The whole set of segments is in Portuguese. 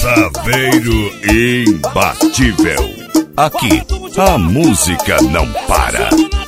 Saveiro imbatível. Aqui a música não para.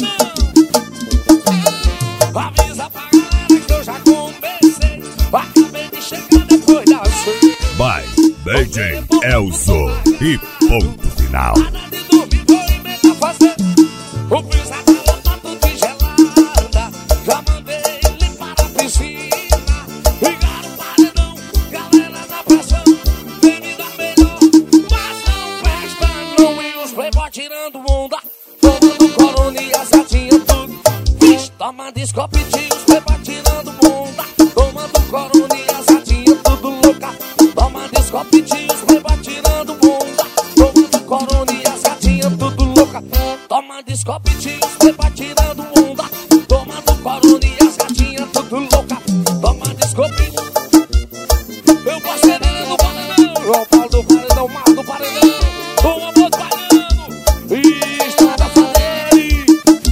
Avisa pra galera que eu já comecei. Acabei de chegar depois da ceia. Vai, DJ Elzo e ponto final. Nada de dormir, vou inventar fazer. O brisa tá lotado de gelada. Já mandei limpar a piscina. Ligaram o paredão, galera na pressão. Vem me dar melhor, mas não presta não. E os playboy tirando onda, tomando corona e as gatinhas tudo. Vixe, toma descopite, os playboy tirando onda, tomando corona e as gatinhas tudo louca. Toma descopite, os playboy tirando onda, tomando corona e as gatinhas tudo louca. Toma descopite, os playboy tirando onda, tomando corona e as gatinhas tudo louca. Toma descopite. Eu parceiro do paredão, João Paulo do paredão, Marco do paredão, o amor do baiano e estrada Fadeli.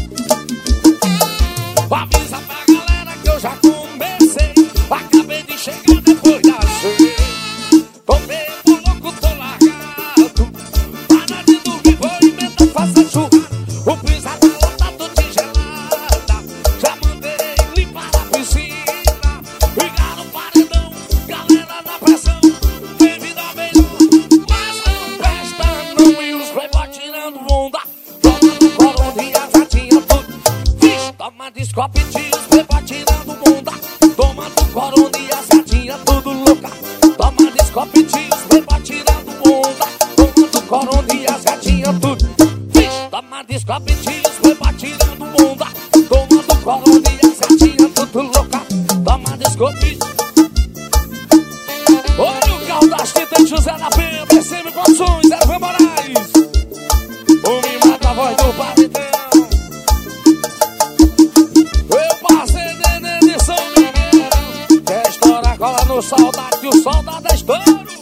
Avisa pra galera que eu já comecei. Acabei de chegar depois da ceia. Tô meio louco, tô largado. Para de dormir, vou inventar fazer churrasco. O brisa tá lotado de gelada. Já mandei limpar a piscina. Ligaram o paredão, galera na pressão. Vem vida melhor, mas não presta não. E os playboy tirando onda, tomando corona e as gatinhas tudo. Vixe, toma descopite, os playboy tirando onda, tomando corona e as gatinhas tudo louca. Toma descopite, os playboy tirando onda, tomando corona e as gatinhas tudo. Vixe, toma descopite, os playboy tirando onda, tomando corona e as gatinhas tudo louca. Toma descopite. Olha o carro das tintas, José da Penha, BCM Produções, Ervan Moraes. O me mata a voz do paredão. Eu passei neném de São Miguel. Quer estourar, cola no saudade, que o soldado é estouro.